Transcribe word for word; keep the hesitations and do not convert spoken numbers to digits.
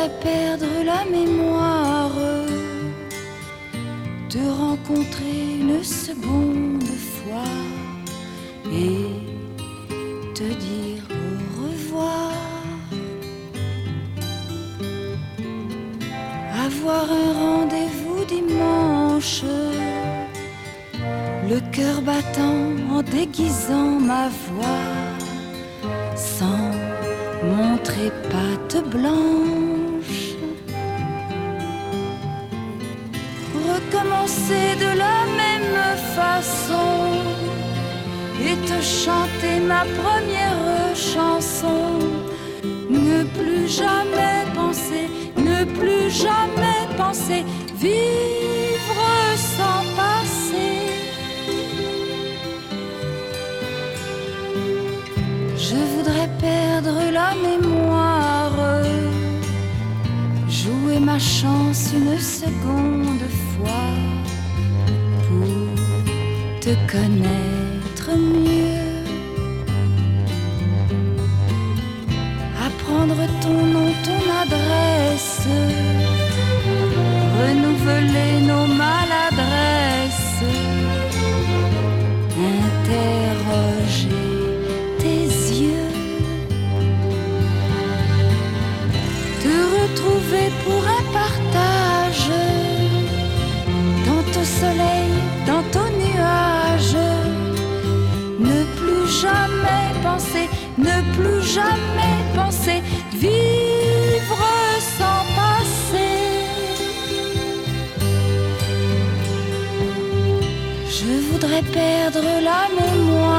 voudrais perdre la mémoire, te rencontrer une seconde fois et te dire au revoir. Avoir un rendez-vous dimanche, le cœur battant en déguisant ma voix, sans montrer patte blanche. Recommencer de la même façon et te chanter ma première chanson. Ne plus jamais penser, ne plus jamais penser, vivre sans passer. Je voudrais perdre la mémoire, jouer ma chance une seconde fois pour te connaître mieux. Apprendre ton nom, ton adresse, renouveler nos maladresses, interroger tes yeux, te retrouver pour un partage, tantôt soleil, tantôt nuage, ne plus jamais penser, ne plus jamais penser, vivre sans passer. Je voudrais perdre la mémoire,